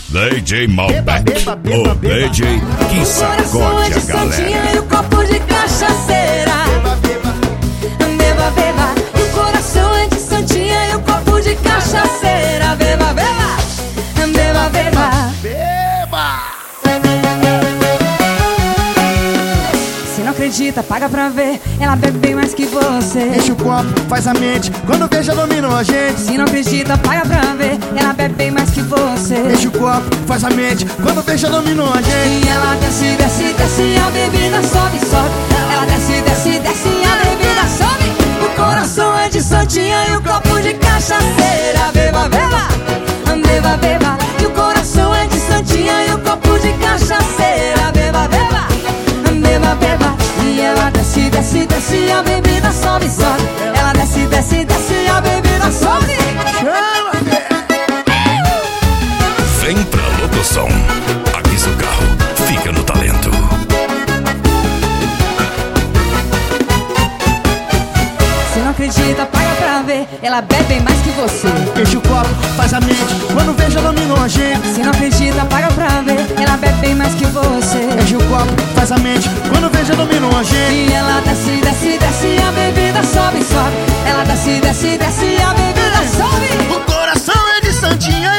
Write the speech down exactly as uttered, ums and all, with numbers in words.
D J Malbec, o D J que sacode a galera. E o copo de cachaceira. Beba, beba. E o coração é de santinha e o copo de cachaceira. Beba, beba. Beba, beba. Beba! Se não acredita, paga pra ver. Ela bebe bem mais que você. Enche o copo, faz a mente. Quando veja, dominam a gente. Se não acredita, paga pra ver. Ela bebe bem mais que você. Enche o copo, faz a mente. Quando veja, dominam a gente. E ela desce, desce, desce. A bebida sobe, sobe. Ela desce, desce, desce. A bebida sobe. O coração é de santinha e o copo de cachaceira. Beba, beba. Beba, beba. E o coração é de santinha e o copo de cachaceira. Beba, beba. Beba, beba. E ela desce, desce, desce. A bebida sobe, sobe. Ela desce, desce, desce. A bebida sobe. Chama, Vem pra locução. Aqui seu carro fica no talento. Se não acredita, paga pra ver. Ela bebe bem mais que você. enche o copo, faz a mente. Quando veja, dominam a gente. Se não acredita, paga pra ver. Ela bebe bem mais que você. Enche o copo, faz a mente. Quando veja, dominam a gente. E ela desce, desce, desce. A bebida sobe, sobe. Ela desce, desce, desce. A bebida sobe. O coração é de santinha